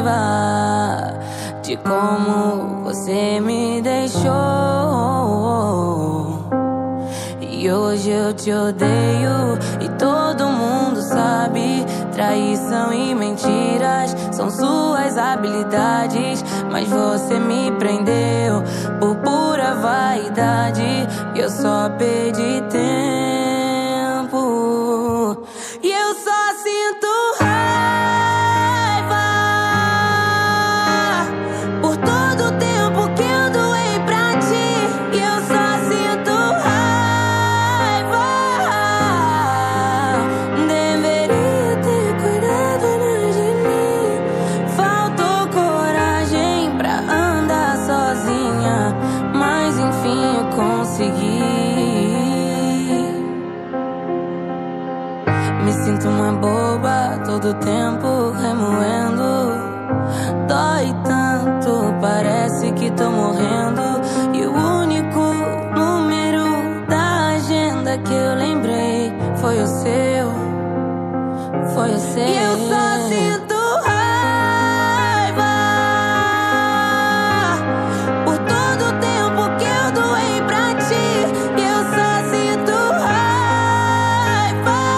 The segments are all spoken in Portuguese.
raiva de como você me deixou. E hoje eu te odeio e todo mundo sabe. Traição e mentiras são suas habilidades, mas você me prendeu por pura vaidade. E eu só perdi tempo. E eu só sinto raiva por todo o tempo que eu doei pra ti. E eu só sinto raiva. Deveria ter cuidado mais de mim. Faltou coragem pra andar sozinha, mas enfim eu consegui. Me sinto uma boba todo tempo remoendo. Dói tanto, parece que tô morrendo. E o único número da agenda que eu lembrei foi o seu, foi o seu. E eu só sinto raiva por todo o tempo que eu doei pra ti. E eu só sinto raiva.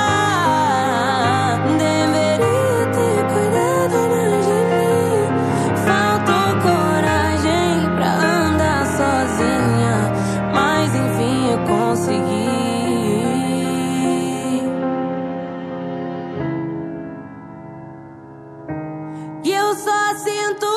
Deveria ter cuidado mais de mim. Faltou coragem pra andar sozinha, mas enfim eu consegui. E eu só sinto